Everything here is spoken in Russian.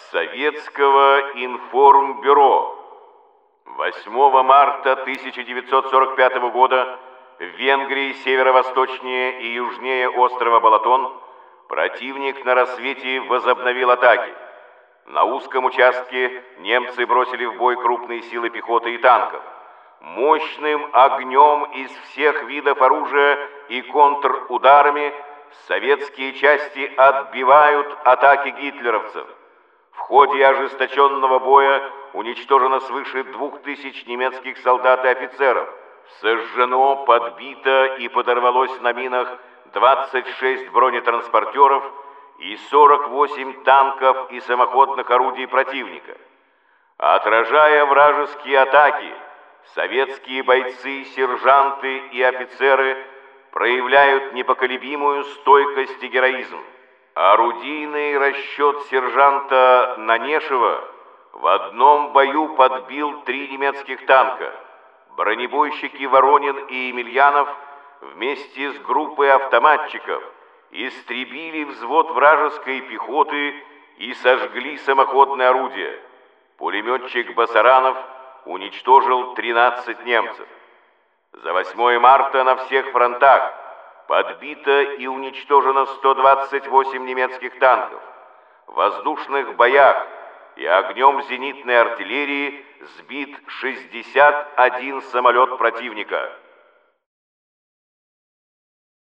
Советского информбюро. 8 марта 1945 года в Венгрии северо-восточнее и южнее острова Балатон противник на рассвете возобновил атаки. На узком участке немцы бросили в бой крупные силы пехоты и танков. Мощным огнем из всех видов оружия и контрударами советские части отбивают атаки гитлеровцев. В ходе ожесточенного боя уничтожено свыше 2000 немецких солдат и офицеров. Сожжено, подбито и подорвалось на минах 26 бронетранспортеров и 48 танков и самоходных орудий противника. Отражая вражеские атаки, советские бойцы, сержанты и офицеры проявляют непоколебимую стойкость и героизм. Орудийный расчет сержанта Нанешева в одном бою подбил 3 немецких танка. Бронебойщики Воронин и Емельянов вместе с группой автоматчиков истребили взвод вражеской пехоты и сожгли самоходное орудие. Пулеметчик Басаранов уничтожил 13 немцев. За 8 марта на всех фронтах подбито и уничтожено 128 немецких танков. В воздушных боях и огнем зенитной артиллерии сбит 61 самолет противника.